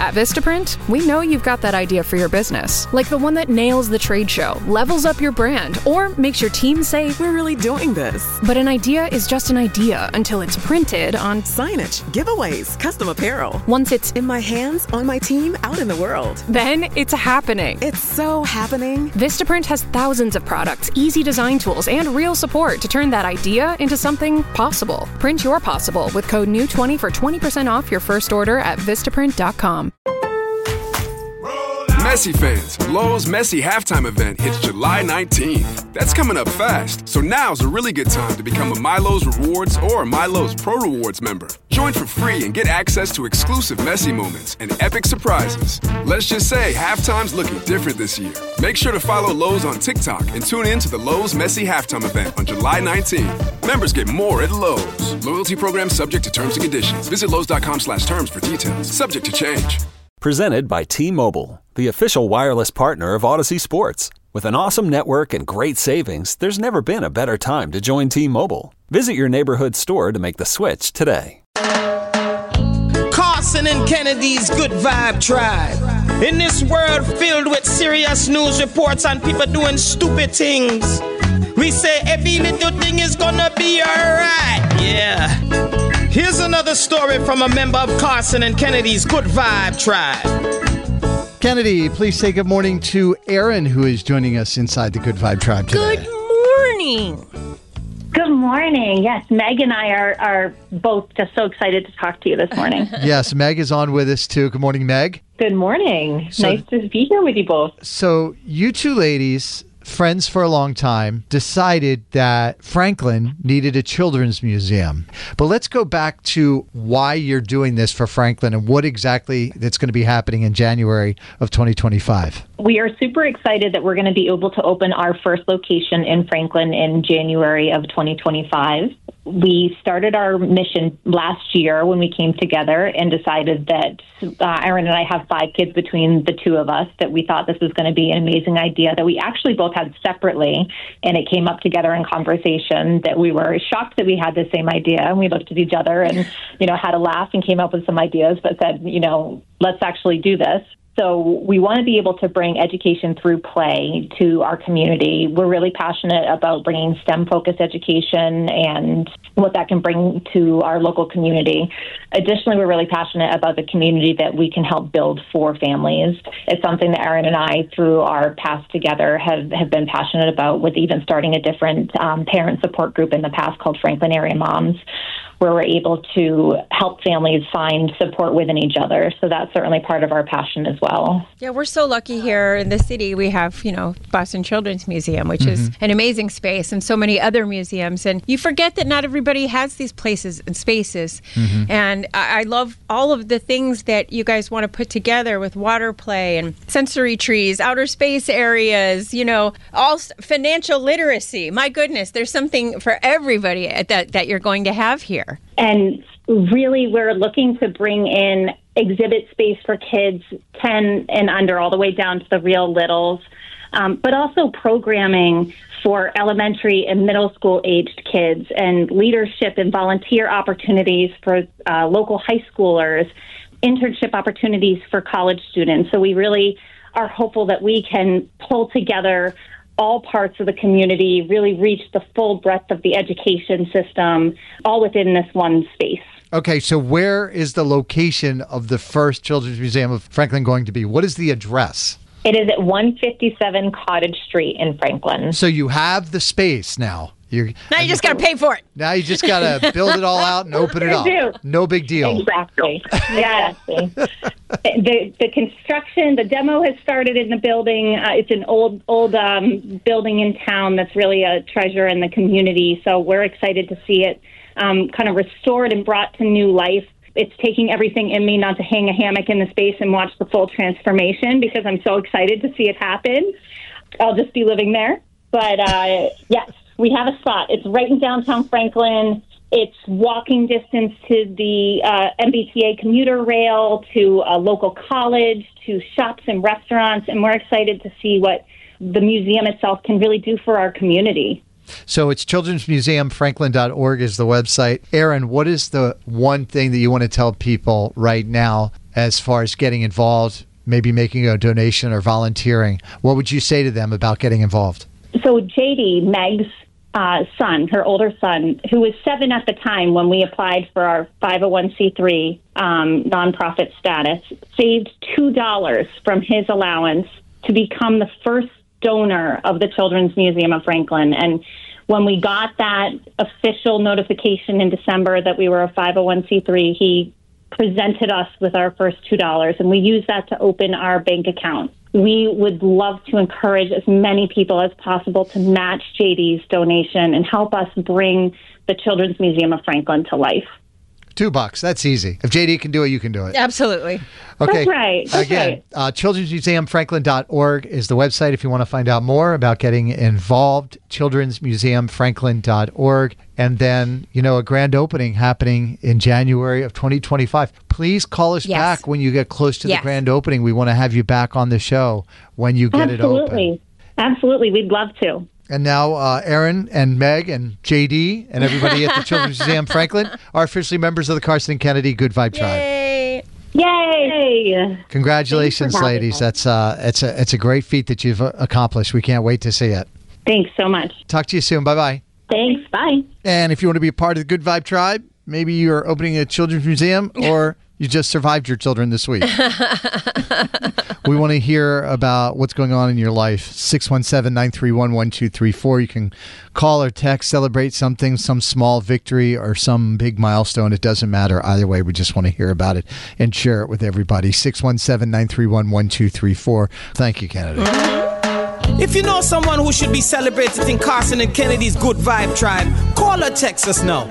At Vistaprint, we know you've got that idea for your business, like the one that nails the trade show, levels up your brand, or makes your team say, "We're really doing this." But an idea is just an idea until it's printed on signage, giveaways, custom apparel. Once it's in my hands, on my team, out in the world. Then it's happening. It's so happening. Vistaprint has thousands of products, easy design tools, and real support to turn that idea into something possible. Print your possible with code NEW20 for 20% off your first order at Vistaprint.com. Messi fans, Lowe's Messi halftime event hits July 19th. That's coming up fast, so now's a really good time to become a MyLowe's Rewards or MyLowe's Pro Rewards member. Join for free and get access to exclusive Messi moments and epic surprises. Let's just say halftime's looking different this year. Make sure to follow Lowe's on TikTok and tune in to the Lowe's Messi halftime event on July 19th. Members get more at Lowe's. Loyalty program subject to terms and conditions. Visit Lowe's.com/terms for details. Subject to change. Presented by T-Mobile, the official wireless partner of Odyssey Sports. With an awesome network and great savings, there's never been a better time to join T-Mobile. Visit your neighborhood store to make the switch today. Carson and Kennedy's Good Vibe Tribe. In this world filled with serious news reports and people doing stupid things, we say every little thing is gonna be alright. Yeah. Here's another story from a member of Carson and Kennedy's Good Vibe Tribe. Kennedy, please say good morning to Aaron, who is joining us inside the Good Vibe Tribe today. Good morning. Good morning. Yes, Meg and I are both just so excited to talk to you this morning. Yes, Meg is on with us too. Good morning, Meg. Good morning. Nice to be here with you both. So you two ladies, friends for a long time, decided that Franklin needed a children's museum. But let's go back to why you're doing this for Franklin and what exactly that's going to be happening in January of 2025. We are super excited that we're going to be able to open our first location in Franklin in January of 2025. We started our mission last year when we came together and decided that Aaron and I have 5 kids between the two of us, that we thought this was going to be an amazing idea that we actually both had separately, and it came up together in conversation that we were shocked that we had the same idea, and we looked at each other and, had a laugh and came up with some ideas, but said, let's actually do this. So we want to be able to bring education through play to our community. We're really passionate about bringing STEM-focused education and what that can bring to our local community. Additionally, we're really passionate about the community that we can help build for families. It's something that Aaron and I, through our past together, have been passionate about, with even starting a different parent support group in the past called Franklin Area Moms, where we're able to help families find support within each other. So that's certainly part of our passion as well. Yeah, we're so lucky here in the city. We have, Boston Children's Museum, which is an amazing space, and so many other museums. And you forget that not everybody has these places and spaces. And I love all of the things that you guys want to put together with water play and sensory trees, outer space areas, all financial literacy. My goodness, there's something for everybody that you're going to have here. And really, we're looking to bring in exhibit space for kids 10 and under, all the way down to the real littles, but also programming for elementary and middle school aged kids, and leadership and volunteer opportunities for local high schoolers, internship opportunities for college students. So we really are hopeful that we can pull together all parts of the community, really reach the full breadth of the education system, all within this one space. Okay, so where is the location of the first Children's Museum of Franklin going to be? What is the address? It is at 157 Cottage Street in Franklin. So you have the space now. Now you just got to pay for it. Now you just got to build it all out and open it up. No big deal. Exactly. Yes. The construction, the demo has started in the building. It's an old building in town that's really a treasure in the community. So we're excited to see it kind of restored and brought to new life. It's taking everything in me not to hang a hammock in the space and watch the full transformation, because I'm so excited to see it happen. I'll just be living there. But yes, we have a spot. It's right in downtown Franklin. It's walking distance to the MBTA commuter rail, to a local college, to shops and restaurants, and we're excited to see what the museum itself can really do for our community. So it's childrensmuseumfranklin.org is the website. Aaron, what is the one thing that you want to tell people right now as far as getting involved, maybe making a donation or volunteering? What would you say to them about getting involved? So JD, Meg's son, her older son, who was 7 at the time when we applied for our 501c3 nonprofit status, saved $2 from his allowance to become the first donor of the Children's Museum of Franklin. And when we got that official notification in December that we were a 501c3, he presented us with our first $2, and we used that to open our bank account. We would love to encourage as many people as possible to match JD's donation and help us bring the Children's Museum of Franklin to life. $2. That's easy. If JD can do it, you can do it. Absolutely. Okay. That's right. That's Again, childrensmuseumfranklin.org is the website if you want to find out more about getting involved. childrensmuseumfranklin.org. And then, a grand opening happening in January of 2025. Please call us back when you get close to the grand opening. We want to have you back on the show when you get it open. Absolutely. We'd love to. And now Aaron and Meg and JD and everybody at the Children's Museum Franklin are officially members of the Carson and Kennedy Good Vibe Tribe. Yay! Congratulations, ladies. That's it's a great feat that you've accomplished. We can't wait to see it. Thanks so much. Talk to you soon. Bye-bye. Thanks. Bye. And if you want to be a part of the Good Vibe Tribe, maybe you're opening a children's museum or you just survived your children this week. We want to hear about what's going on in your life. 617-931-1234. You can call or text, celebrate something, some small victory or some big milestone. It doesn't matter. Either way, we just want to hear about it and share it with everybody. 617-931-1234. Thank you, Kennedy. If you know someone who should be celebrated in Carson and Kennedy's Good Vibe Tribe, call or text us now.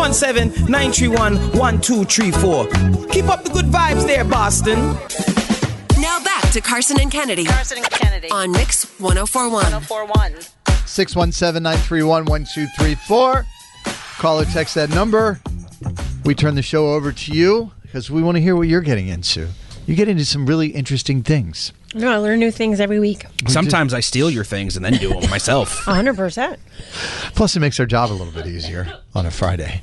617-931-1234. Keep up the good vibes there, Boston. Now back to Carson and Kennedy. On Mix 1041. 617-931-1234. Call or text that number. We turn the show over to you because we want to hear what you're getting into. You get into some really interesting things. No, I learn new things every week. Sometimes I steal your things and then do them myself. 100%. Plus, it makes our job a little bit easier on a Friday.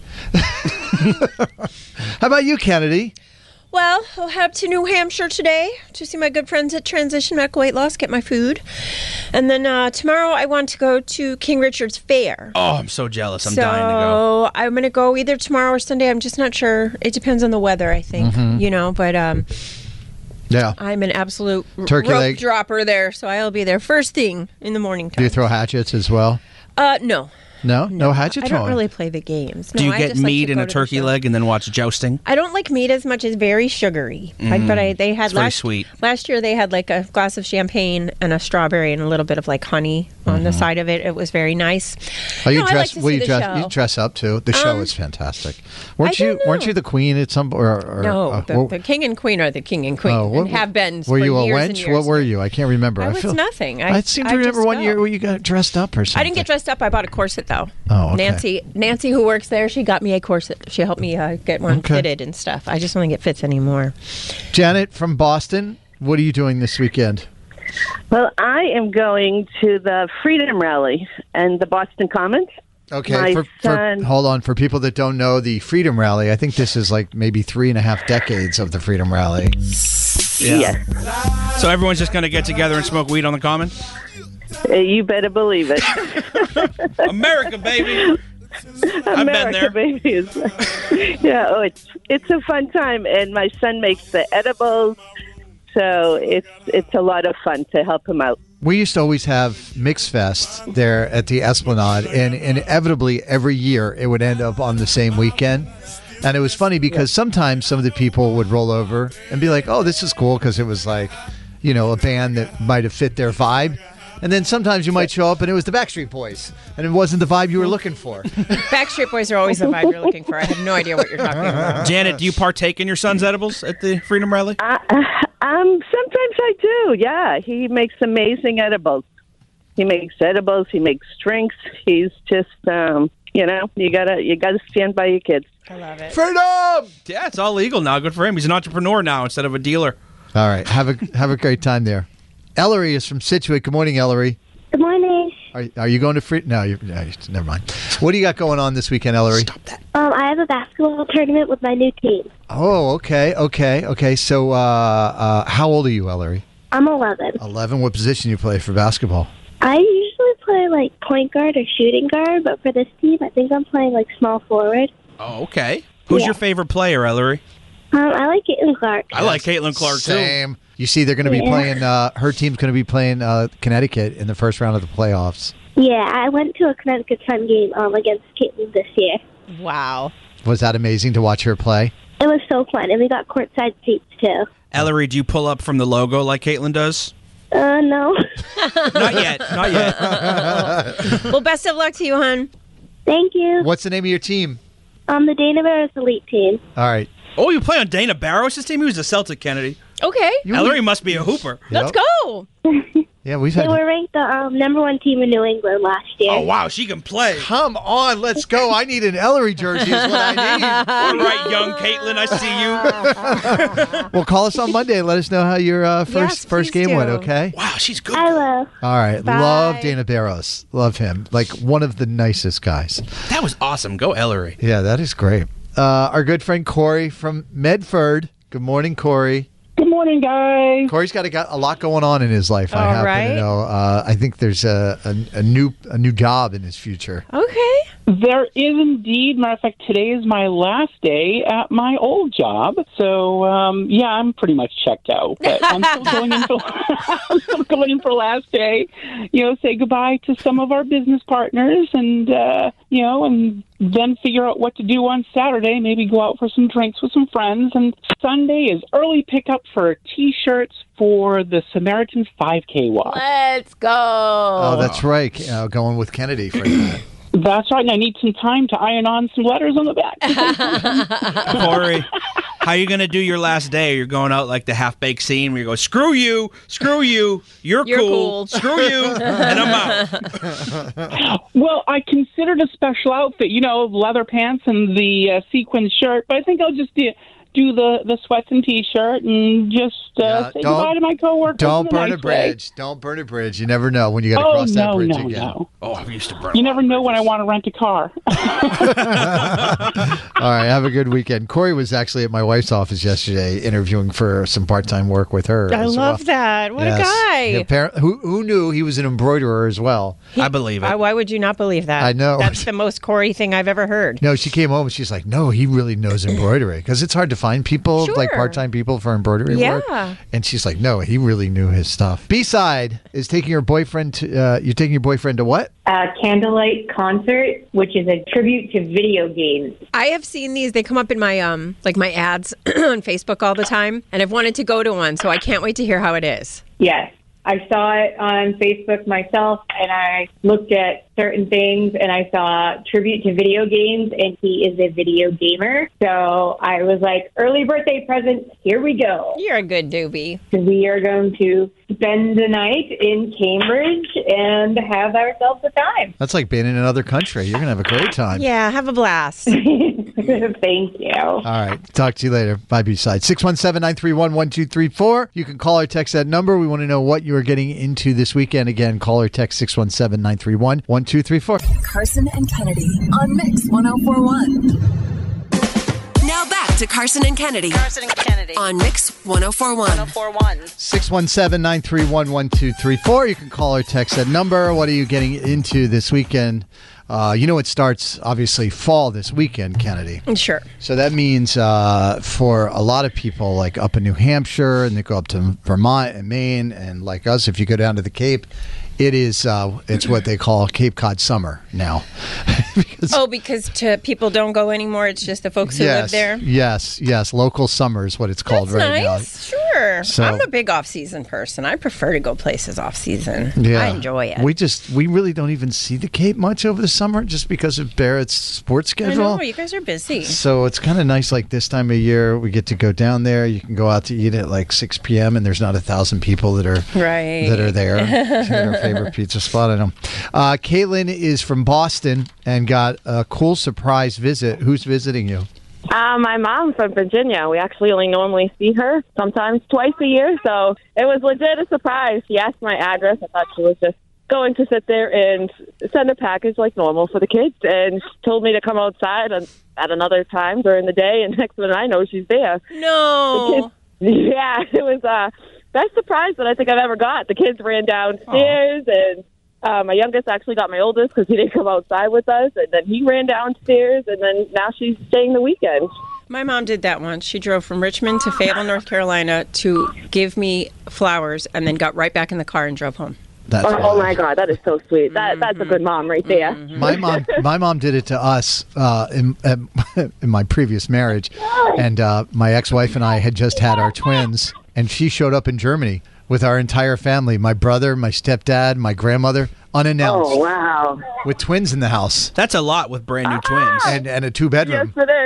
How about you, Kennedy? Well, I'll head up to New Hampshire today to see my good friends at Transition Medical Weight Loss, get my food. And then tomorrow I want to go to King Richard's Fair. Oh, I'm so jealous. I'm dying to go. So I'm going to go either tomorrow or Sunday. I'm just not sure. It depends on the weather, I think. But yeah, I'm an absolute turkey rope leg dropper there, so I'll be there first thing in the morning time. Do you throw hatchets as well? No. No hatchet throwing? I don't really play the games. Do you get meat and a turkey leg and then watch jousting? I don't like meat as much as very sugary. They had very sweet. Last year they had like a glass of champagne and a strawberry and a little bit of like honey on the side of it. It was very nice. Oh, you dress up too. The show is fantastic. Weren't you the queen at some No, the king and queen are the king and queen and have been were for you a years wench? and years. What were you? I can't remember. I was nothing. I seem to remember one year where you got dressed up or something. I didn't get dressed up. I bought a corset though. Oh, okay. Nancy, who works there, she got me a corset. She helped me get one fitted and stuff. I just don't think it fits anymore. Janet from Boston, what are you doing this weekend? Well, I am going to the Freedom Rally and the Boston Commons. Okay, hold on. For people that don't know the Freedom Rally, I think this is like maybe 3.5 decades of the Freedom Rally. Yeah. Yes. So everyone's just going to get together and smoke weed on the common? You better believe it. America, baby. I've been there. Baby. It's a fun time, and my son makes the edibles, so it's a lot of fun to help him out. We used to always have Mix Fest there at the Esplanade, and inevitably every year it would end up on the same weekend. And it was funny because sometimes some of the people would roll over and be like, oh, this is cool because it was like, a band that might have fit their vibe. And then sometimes you might show up and it was the Backstreet Boys, and it wasn't the vibe you were looking for. Backstreet Boys are always the vibe you're looking for. I have no idea what you're talking about. Janet, do you partake in your son's edibles at the Freedom Rally? Sometimes I do, yeah. He makes amazing edibles. He makes drinks. He's just, you gotta stand by your kids. I love it. Freedom! Yeah, it's all legal now. Good for him. He's an entrepreneur now instead of a dealer. All right, have a great time there. Ellery is from Scituate. Good morning, Ellery. Good morning. Are you going to free? No, never mind. What do you got going on this weekend, Ellery? Stop that. I have a basketball tournament with my new team. Oh, okay. So, how old are you, Ellery? I'm 11. 11. What position you play for basketball? I usually play like point guard or shooting guard, but for this team, I think I'm playing like small forward. Oh, okay. Who's your favorite player, Ellery? I like Caitlin Clark. I like Caitlin Clark, Same. You see, they're going to be playing, her team's going to be playing Connecticut in the first round of the playoffs. Yeah, I went to a Connecticut Sun game against Caitlin this year. Wow. Was that amazing to watch her play? It was so fun, and we got courtside seats, too. Ellery, do you pull up from the logo like Caitlin does? No. Not yet. Well, best of luck to you, hon. Thank you. What's the name of your team? The Dana Barros Elite Team. All right. Oh, you play on Dana Barros' team? He was a Celtic, Kennedy. Okay. Ellery must be a hooper. Let's go. Yeah, we've They had. were ranked the #1 team in New England last year. Oh, wow, she can play. Come on, let's go. I need an Ellery jersey is what I need. All right, young Caitlin, I see you. Well, call us on Monday and let us know how your first game do. went, okay? Wow, she's good. I will. All right. Bye. Love Dana Barros. Love him. Like one of the nicest guys. That was awesome. Go Ellery. Yeah, that is great. Our good friend Corey from Medford. Good morning, Corey. Good morning, guys. Corey's got a lot going on in his life. I happen to know. I think there's a new job in his future. Okay. There is indeed. Matter of fact, today is my last day at my old job. So, I'm pretty much checked out. But I'm still going in for last day. Say goodbye to some of our business partners, and and then figure out what to do on Saturday. Maybe go out for some drinks with some friends. And Sunday is early pickup for T-shirts for the Samaritan's 5K walk. Let's go. Oh, that's right. Going with Kennedy for that. That's right, and I need some time to iron on some letters on the back. Corey, how are you going to do your last day? You're going out like the half-baked scene where you go, screw you, you're cool, screw you, and I'm out. Well, I considered a special outfit, leather pants and the sequin shirt, but I think I'll just do the sweats and T-shirt and just say goodbye to my coworkers. Don't burn a bridge. Don't burn a bridge. You never know when you got to cross that bridge again. No. Oh, I used to burn. You never know when I want to rent a car. All right, have a good weekend. Corey was actually at my wife's office yesterday interviewing for some part-time work with her. I love that. What a guy. Who knew he was an embroiderer as well? I believe it. Why would you not believe that? I know. That's the most Corey thing I've ever heard. No, she came home and she's like, no, he really knows embroidery because it's hard to find people, like part-time people for embroidery work. And she's like, no, he really knew his stuff. B-side is taking your boyfriend to, you're taking your boyfriend to what? A candlelight concert, which is a tribute to video games. I have seen these. They come up in my my ads on Facebook all the time, and I've wanted to go to one, so I can't wait to hear how it is. Yes. I saw it on Facebook myself, and I looked at certain things, and I saw tribute to video games, and he is a video gamer. So I was like, early birthday present, here we go. You're a good doobie. We are going to spend the night in Cambridge and have ourselves a time. That's like being in another country. You're going to have a great time. Yeah, have a blast. Thank you. All right. Talk to you later. Bye, B-side. 617-931-1234. You can call or text that number. We want to know what you are getting into this weekend. Again, call or text 617-931-1234. Carson and Kennedy on Mix 1041. Now back to Carson and Kennedy. On Mix 1041. 617-931-1234. You can call or text that number. What are you getting into this weekend? It starts, obviously, fall this weekend, Kennedy. Sure. So that means for a lot of people, like up in New Hampshire, and they go up to Vermont and Maine, and like us, if you go down to the Cape, it is it's what they call Cape Cod summer now. because people don't go anymore. It's just the folks who live there. Yes. Local summer is what it's called right now. Sure. So, I'm a big off-season person. I prefer to go places off-season. Yeah. I enjoy it. We really don't even see the Cape much over the summer just because of Barrett's sports schedule. I know, you guys are busy. So it's kind of nice, like this time of year, we get to go down there. You can go out to eat at like 6 p.m. and there's not 1,000 people that are there to get our favorite pizza spot. I know. Caitlin is from Boston and got a cool surprise visit. Who's visiting you? My mom from Virginia. We actually only normally see her sometimes twice a year, so it was legit a surprise. She asked my address. I thought she was just going to sit there and send a package like normal for the kids, and she told me to come outside at another time during the day, and next thing I know, she's there. No. Yeah, it was best surprise that I think I've ever got. The kids ran downstairs, and my youngest actually got my oldest because he didn't come outside with us, and then he ran downstairs, and then now she's staying the weekend. My mom did that once. She drove from Richmond to Fayetteville, North Carolina to give me flowers and then got right back in the car and drove home. Oh my God, that is so sweet. That's a good mom right there. My mom did it to us in my previous marriage, and my ex-wife and I had just had our twins, and she showed up in Germany with our entire family, my brother, my stepdad, my grandmother, unannounced. Oh, wow. With twins in the house. That's a lot with brand new twins. And a 2-bedroom. Yes,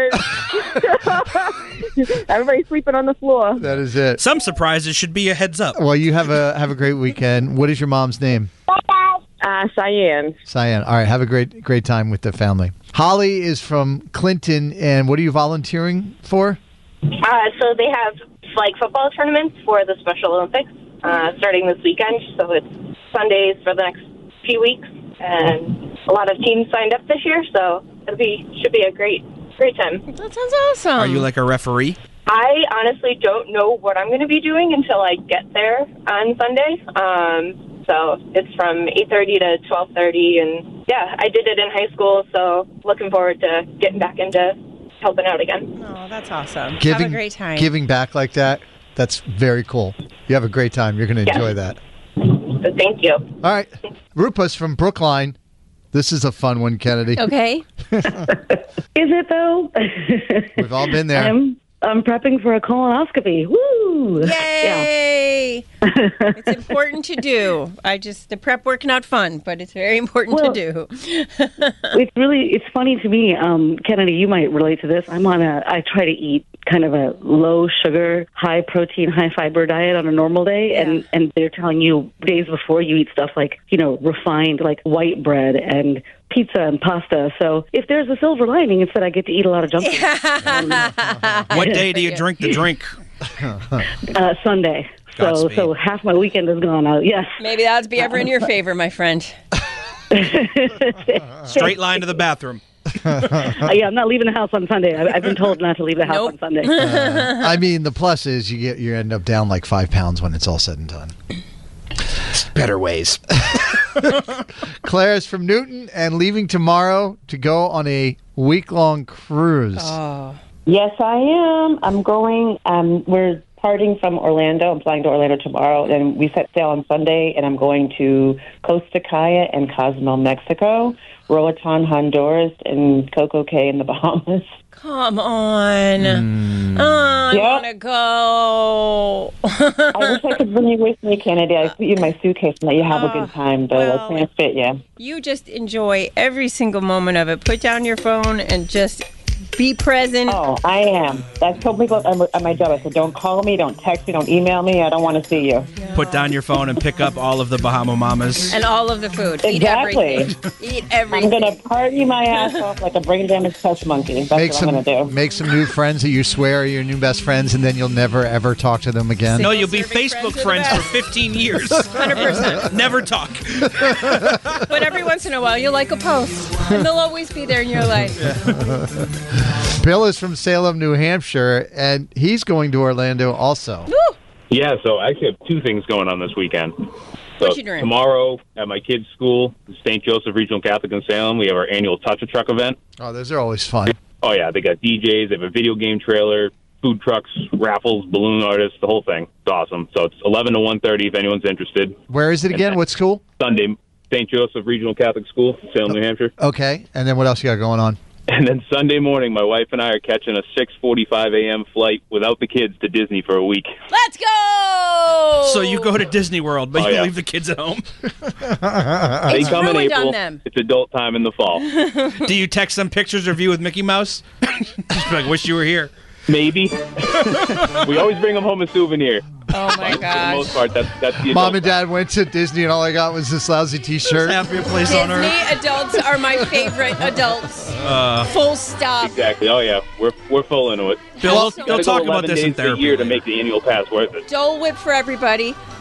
it is. Everybody's sleeping on the floor. That is it. Some surprises should be a heads up. Well, you have a great weekend. What is your mom's name? Cheyenne. Cheyenne. All right, have a great time with the family. Holly is from Clinton, and what are you volunteering for? So they have flag football tournaments for the Special Olympics starting this weekend. So it's Sundays for the next few weeks, and a lot of teams signed up this year. So should be a great time. That sounds awesome. Are you like a referee? I honestly don't know what I'm going to be doing until I get there on Sunday. So it's from 8:30 to 12:30, and yeah, I did it in high school. So looking forward to getting back into helping out again. Oh, that's awesome. Have a great time. Giving back like that, that's very cool. You have a great time. You're going to enjoy that. So thank you. All right. Rupa's from Brookline. This is a fun one, Kennedy. Okay. Is it, though? We've all been there. I'm prepping for a colonoscopy. Woo! Yay! It's important to do. The prep work not fun, but it's very important to do. It's funny to me, Kennedy, you might relate to this. I try to eat kind of a low sugar, high protein, high fiber diet on a normal day, and they're telling you days before you eat stuff like, refined, like white bread and pizza and pasta. So if there's a silver lining, it's that I get to eat a lot of junk food. What day do you drink the drink? Sunday. Godspeed. So half my weekend is gone out. Yes. Maybe the odds be ever in your favor, my friend. Straight line to the bathroom. Yeah, I'm not leaving the house on Sunday. I've been told not to leave the house on Sunday. I mean, the plus is you end up down like 5 pounds when it's all said and done. Better ways. Claire is from Newton and leaving tomorrow to go on a week-long cruise. Oh. Yes, I am. I'm going. We're parting from Orlando. I'm flying to Orlando tomorrow, and we set sail on Sunday, and I'm going to Costa Caya and Cozumel, Mexico, Roatan, Honduras, and Coco Cay in the Bahamas. Come on. I want to go. I wish I could bring you with me, Kennedy. I put you in my suitcase and let you have a good time, but I can't fit you. You just enjoy every single moment of it. Put down your phone and just be present. Oh, I am. That's told people at my job. I said, don't call me, don't text me, don't email me. I don't want to see you. Put down your phone and pick up all of the Bahama Mamas. And all of the food. Exactly. Eat everything. Eat everything. I'm going to party my ass off like a brain-damaged test monkey. That's what I'm going to do. Make some new friends that you swear are your new best friends, and then you'll never, ever talk to them again. No, you'll be Facebook friends for 15 years. 100%. Never talk. But every once in a while, you'll like a post, and they'll always be there in your life. Bill is from Salem, New Hampshire, and he's going to Orlando also. Woo! Yeah, so I actually have two things going on this weekend. What you doing? Tomorrow at my kids' school, St. Joseph Regional Catholic in Salem, we have our annual Touch a Truck event. Oh, those are always fun. Oh, yeah, they got DJs, they have a video game trailer, food trucks, raffles, balloon artists, the whole thing. It's awesome. So it's 11 to 1:30 if anyone's interested. Where is it again? What school? Sunday, St. Joseph Regional Catholic School, Salem, New Hampshire. Okay, and then what else you got going on? And then Sunday morning, my wife and I are catching a 6:45 a.m. flight without the kids to Disney for a week. Let's go! So you go to Disney World, but you leave the kids at home? They come in April. It's adult time in the fall. Do you text them pictures of you with Mickey Mouse? Just be like, wish you were here. Maybe. We always bring them home a souvenir. Oh, my For the gosh. most part, that's the Mom and Dad went to Disney, and all I got was this lousy T-shirt. Happiest place on earth. Disney adults are my favorite adults. Full stop. Exactly. Oh, yeah. We're full into it. Bill, they'll talk about this in therapy. A year to make the annual pass worth it. Dole Whip for everybody.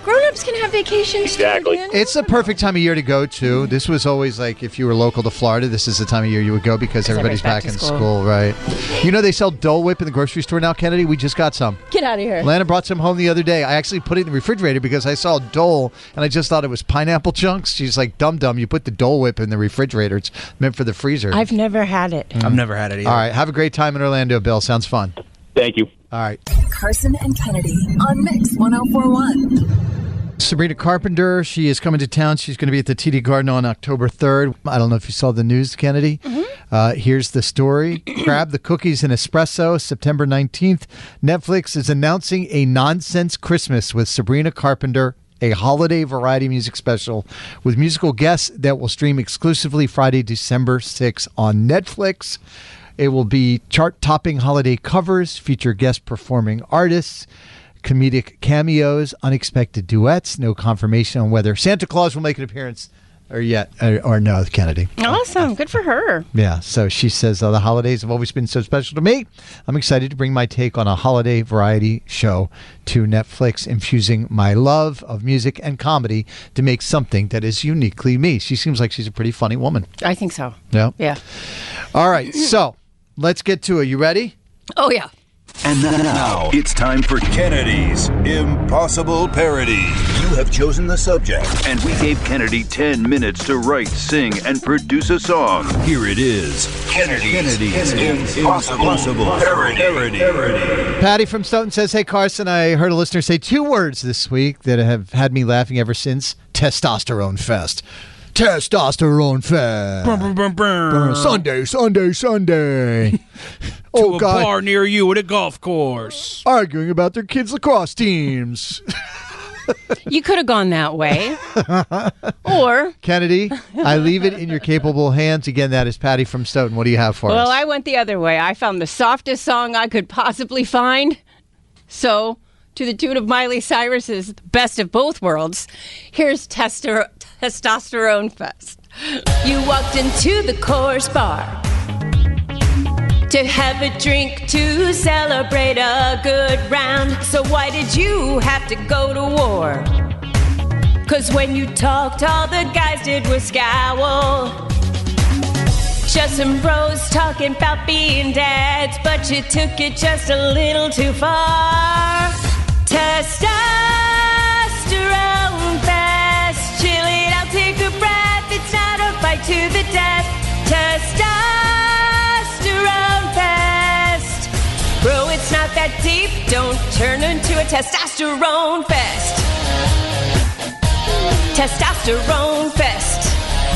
Grown-ups can have vacations. Exactly. Too, Dan. It's the perfect time of year to go to. This was always like if you were local to Florida, this is the time of year you would go because everybody's back in school, right? You know they sell Dole Whip in the grocery store now, Kennedy? We just got some. Get out of here. Lana brought some home the other day. I actually put it in the refrigerator because I saw Dole and I just thought it was pineapple chunks. She's like, dum, you put the Dole Whip in the refrigerator. It's meant for the freezer. I've never had it. I've never had it either. All right. Have a great time in Orlando, Bill. Sounds fun. Thank you. All right. Carson and Kennedy on Mix 104.1. Sabrina Carpenter, she is coming to town. She's going to be at the TD Garden on October 3rd. I don't know if you saw the news, Kennedy. Here's the story. Grab the cookies and espresso. September 19th, Netflix is announcing a Nonsense Christmas with Sabrina Carpenter, a holiday variety music special with musical guests that will stream exclusively Friday, December 6th on Netflix. It will be chart-topping holiday covers, feature guest performing artists, comedic cameos, unexpected duets. No confirmation on whether Santa Claus will make an appearance or no, Kennedy. Awesome. Good for her. Yeah, so she says, the holidays have always been so special to me. I'm excited to bring my take on a holiday variety show to Netflix, infusing my love of music and comedy to make something that is uniquely me. She seems like she's a pretty funny woman. I think so. Yeah. Yeah. All right, so let's get to it. You ready? Oh, yeah. And now it's time for Kennedy's Impossible Parody. You have chosen the subject, and we gave Kennedy 10 minutes to write, sing, and produce a song. Here it is. Kennedy's Impossible Parody. Patty from Stoughton says, hey, Carson, I heard a listener say 2 words this week that have had me laughing ever since. Testosterone Fest. Testosterone Fest. Sunday. To a bar near you at a golf course. Arguing about their kids' lacrosse teams. You could have gone that way. Or... Kennedy, I leave it in your capable hands. Again, that is Patty from Stoughton. What do you have for us? Well, I went the other way. I found the softest song I could possibly find. So, to the tune of Miley Cyrus's Best of Both Worlds, here's Testosterone Fest. You walked into the course bar to have a drink to celebrate a good round. So why did you have to go to war? 'Cause when you talked, all the guys did was scowl. Just some bros talking about being dads, but you took it just a little too far. Testosterone fest. Chill it out, take a breath. It's not a fight to the death. Testosterone fest. Bro, it's not that deep. Don't turn into a testosterone fest. Testosterone fest.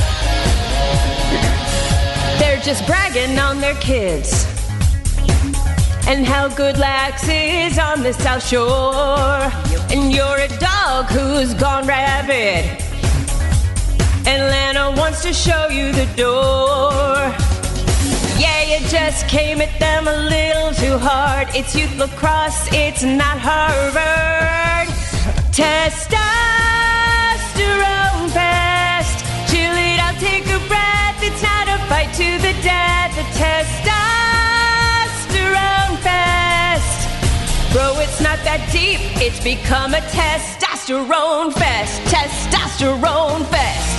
They're just bragging on their kids and how good Lax is on the South Shore. And you're a dog who's gone rabid, and Lana wants to show you the door. Yeah, you just came at them a little too hard. It's youth lacrosse, it's not Harvard. Testosterone fest. Chill it out, take a breath. It's not a fight to the death. The testosterone fest. Bro, it's not that deep. It's become a testosterone fest. Testosterone fest.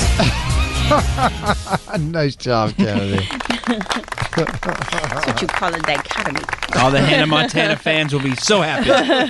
Nice job, Kennedy. That's what you call a dichotomy. All the Hannah Montana fans will be so happy.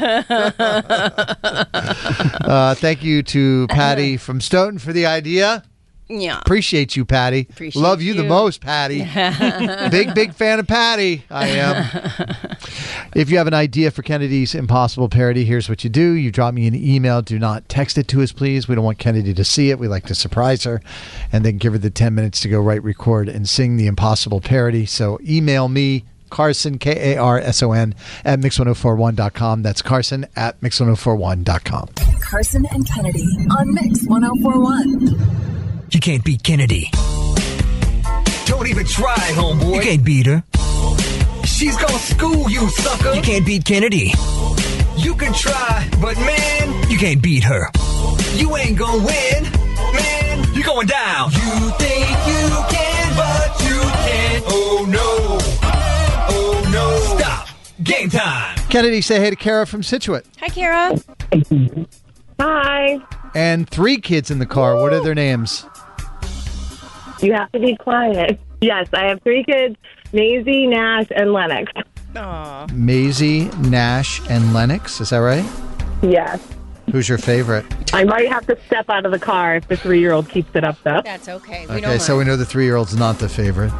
Thank you to Patty from Stoughton for the idea. Yeah. Appreciate you, Patty. Love you the most, Patty. Big fan of Patty. I am. If you have an idea for Kennedy's Impossible Parody, here's what you do. You drop me an email. Do not text it to us, please. We don't want Kennedy to see it. We like to surprise her and then give her the 10 minutes to go write, record, and sing the Impossible Parody. So email me, Carson, Karson, at mix1041.com. That's Carson at mix1041.com. Carson and Kennedy on Mix 104.1. You can't beat Kennedy. Don't even try, homeboy. You can't beat her. She's gonna school you, sucker. You can't beat Kennedy. You can try, but man, you can't beat her. You ain't gonna win, man. You're going down. You think you can, but you can't. Oh no. Oh no. Stop. Game time. Kennedy, say hey to Kara from Scituate. Hi, Kara. Hi. And 3 kids in the car. What are their names? You have to be quiet. Yes, I have 3 kids, Maisie, Nash, and Lennox. Aww. Maisie, Nash, and Lennox. Is that right? Yes. Who's your favorite? I might have to step out of the car if the 3-year-old keeps it up, though. That's okay. Okay, so we know the 3-year-old's not the favorite.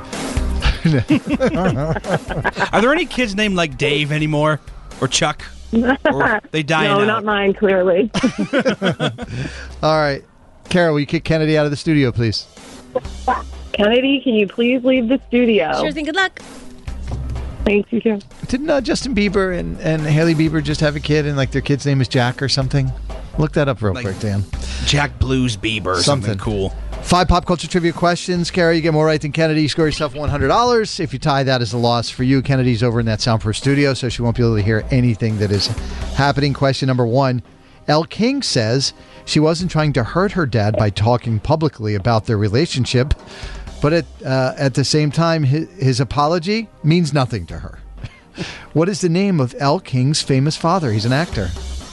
Are there any kids named like Dave anymore? Or Chuck? Or they dying No, out? not mine, clearly. All right. Carol, will you kick Kennedy out of the studio, please? Kennedy, can you please leave the studio? Sure thing. Good luck. Thank you, Kim. Didn't Justin Bieber and Hailey Bieber just have a kid and like their kid's name is Jack or something? Look that up real quick, Dan. Jack Blues Bieber. Something cool. 5 pop culture trivia questions. Carol, you get more right than Kennedy. You score yourself $100. If you tie, that is a loss for you. Kennedy's over in that soundproof studio, so she won't be able to hear anything that is happening. Question number 1. Elle King says she wasn't trying to hurt her dad by talking publicly about their relationship, but at the same time, his apology means nothing to her. What is the name of Elle King's famous father? He's an actor.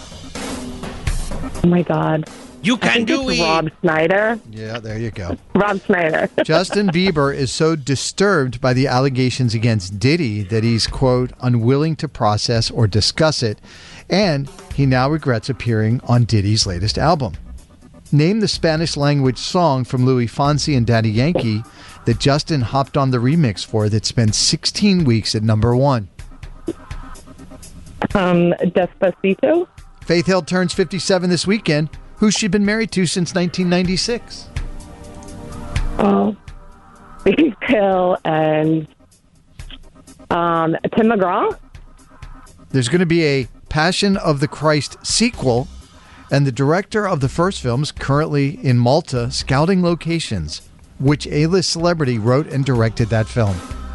Oh, my God. You can do it's it. Rob Schneider. Yeah, there you go. Rob Schneider. Justin Bieber is so disturbed by the allegations against Diddy that he's, quote, unwilling to process or discuss it, and he now regrets appearing on Diddy's latest album. Name the Spanish language song from Louis Fonsi and Daddy Yankee that Justin hopped on the remix for that spent 16 weeks at number 1. Despacito. Faith Hill turns 57 this weekend. Who's she been married to since 1996? Oh, Faith Hill and Tim McGraw. There's going to be a Passion of the Christ sequel, and the director of the first film is currently in Malta scouting locations. Which A-list celebrity wrote and directed that film?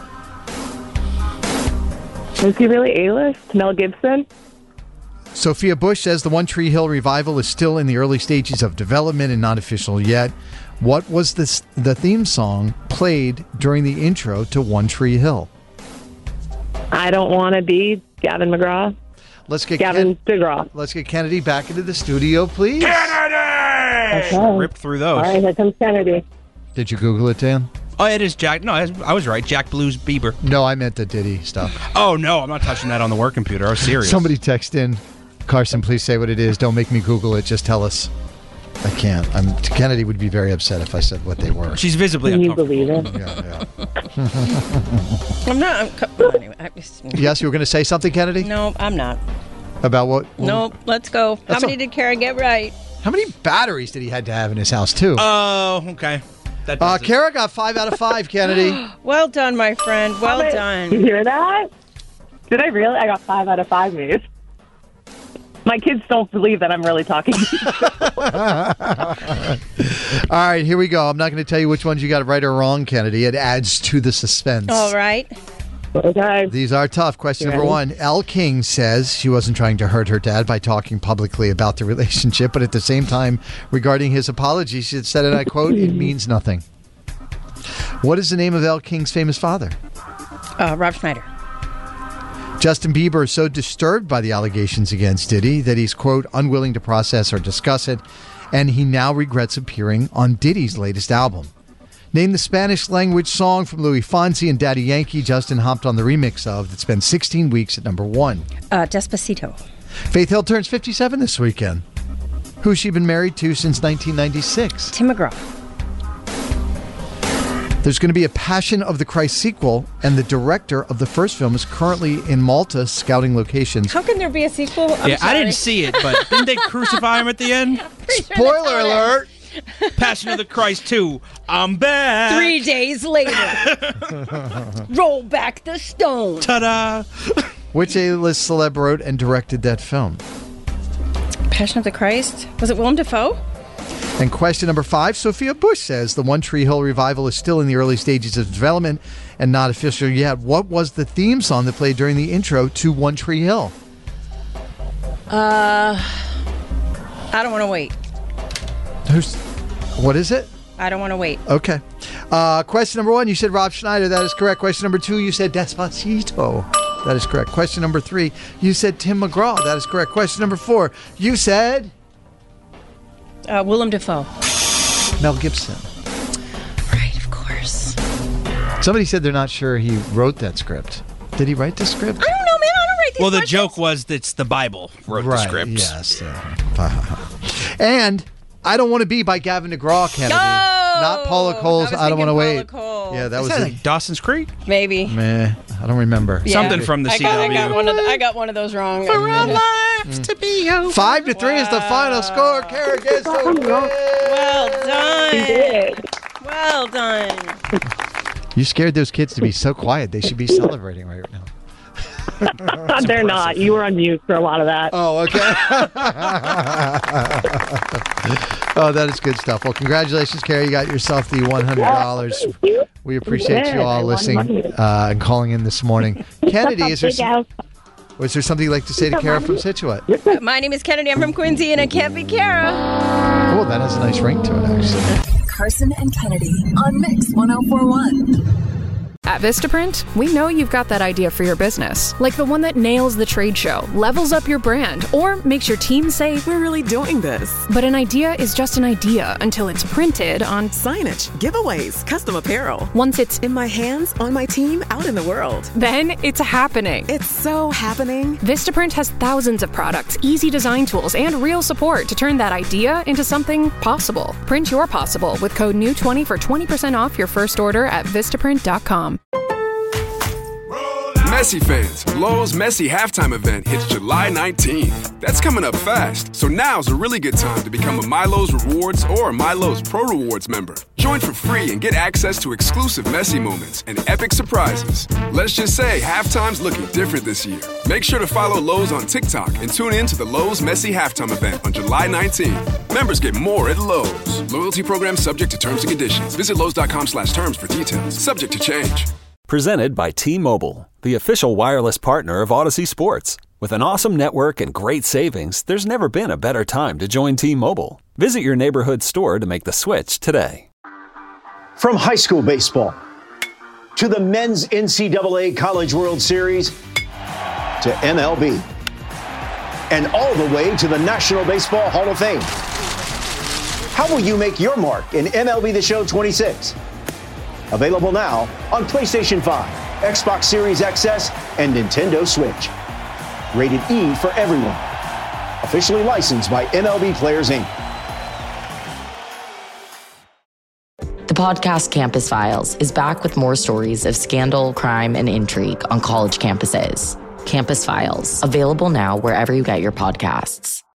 Is he really A-list? Mel Gibson? Sophia Bush says the One Tree Hill revival is still in the early stages of development and not official yet. What was the theme song played during the intro to One Tree Hill? I Don't Want to Be Gavin McGraw. Let's get Gavin DeGraw. Let's get Kennedy back into the studio, please. Kennedy! Okay. Rip through those. All right, here comes Kennedy. Did you Google it, Dan? Oh, it is Jack. No, I was right. Jack Blues Bieber. No, I meant the Diddy stuff. Oh, no, I'm not touching that on the work computer. I was serious. Somebody text in, Carson, please say what it is. Don't make me Google it. Just tell us. I can't. Kennedy would be very upset if I said what they were. She's visibly Can you uncomfortable. believe it? Yeah. I'm not. Anyway, Yes, you were going to say something, Kennedy? No, I'm not. About what? Nope, let's go. How many did Kara get right? How many batteries did he had to have in his house, too? Oh, okay. Kara got 5 out of 5, Kennedy. Well done, my friend. Well done. You hear that? Did I really? I got 5 out of 5 news. My kids don't believe that I'm really talking. All right, here we go. I'm not going to tell you which ones you got right or wrong, Kennedy. It adds to the suspense. All right. Okay. These are tough. Question number 1. Elle King says she wasn't trying to hurt her dad by talking publicly about the relationship, but at the same time, regarding his apology, she said, and I quote, it means nothing. What is the name of Elle King's famous father? Rob Schneider. Justin Bieber is so disturbed by the allegations against Diddy that he's, quote, unwilling to process or discuss it, and he now regrets appearing on Diddy's latest album. Name the Spanish language song from Louis Fonsi and Daddy Yankee Justin hopped on the remix of that spent 16 weeks at number 1. Despacito. Faith Hill turns 57 this weekend. Who's she been married to since 1996? Tim McGraw. There's going to be a Passion of the Christ sequel, and the director of the first film is currently in Malta scouting locations. How can there be a sequel? I'm I didn't see it, but didn't they crucify him at the end? Spoiler alert! Passion of the Christ 2. I'm back. 3 days later. Roll back the stone. Ta-da! Which A-list celeb wrote and directed that film? Passion of the Christ? Was it Willem Dafoe? And question number 5, Sophia Bush says the One Tree Hill revival is still in the early stages of development and not official yet. What was the theme song that played during the intro to One Tree Hill? I don't want to wait. What is it? I don't want to wait. Okay. Question number 1, you said Rob Schneider. That is correct. Question number 2, you said Despacito. That is correct. Question number 3, you said Tim McGraw. That is correct. Question number 4, you said Willem Dafoe. Mel Gibson. Right, of course. Somebody said they're not sure he wrote that script. Did he write the script? I don't know, man. I don't write these Well, the questions. joke was that it's the Bible wrote the script. Yes. And I Don't Want to Be by Gavin DeGraw, Kennedy. Not Paula Cole's I Don't Want to Wait. Yeah, that Is was that like Dawson's Creek? Maybe. Meh, I don't remember. Yeah. Something from the CW. I got one of those wrong. For our lives to be over. 5-3 is the final score. Kara gets the win. Well done. Well done. You scared those kids to be so quiet. They should be celebrating right now. They're not. You were on mute for a lot of that. Oh, okay. Oh, that is good stuff. Well, congratulations, Carrie. You got yourself the $100. We appreciate you all listening and calling in this morning. Kennedy, was there something you'd like to say to Kara from Scituate? My name is Kennedy. I'm from Quincy, and I can't be Kara. Oh, that has a nice ring to it, actually. Carson and Kennedy on Mix 1041. At Vistaprint, we know you've got that idea for your business, like the one that nails the trade show, levels up your brand, or makes your team say, "We're really doing this." But an idea is just an idea until it's printed on signage, giveaways, custom apparel. Once it's in my hands, on my team, out in the world. Then it's happening. It's so happening. Vistaprint has thousands of products, easy design tools, and real support to turn that idea into something possible. Print your possible with code NEW20 for 20% off your first order at Vistaprint.com. Messi fans, Lowe's Messi halftime event hits July 19th. That's coming up fast, so now's a really good time to become a MyLowe's Rewards or MyLowe's Pro Rewards member. Join for free and get access to exclusive Messi moments and epic surprises. Let's just say halftime's looking different this year. Make sure to follow Lowe's on TikTok and tune in to the Lowe's Messi halftime event on July 19th. Members get more at Lowe's. Loyalty program subject to terms and conditions. Visit Lowe's.com/terms for details. Subject to change. Presented by T-Mobile, the official wireless partner of Odyssey Sports. With an awesome network and great savings, there's never been a better time to join T-Mobile. Visit your neighborhood store to make the switch today. From high school baseball to the men's NCAA College World Series to MLB and all the way to the National Baseball Hall of Fame. How will you make your mark in MLB The Show 26? Available now on PlayStation 5, Xbox Series XS, and Nintendo Switch. Rated E for everyone. Officially licensed by MLB Players, Inc. The podcast Campus Files is back with more stories of scandal, crime, and intrigue on college campuses. Campus Files, available now wherever you get your podcasts.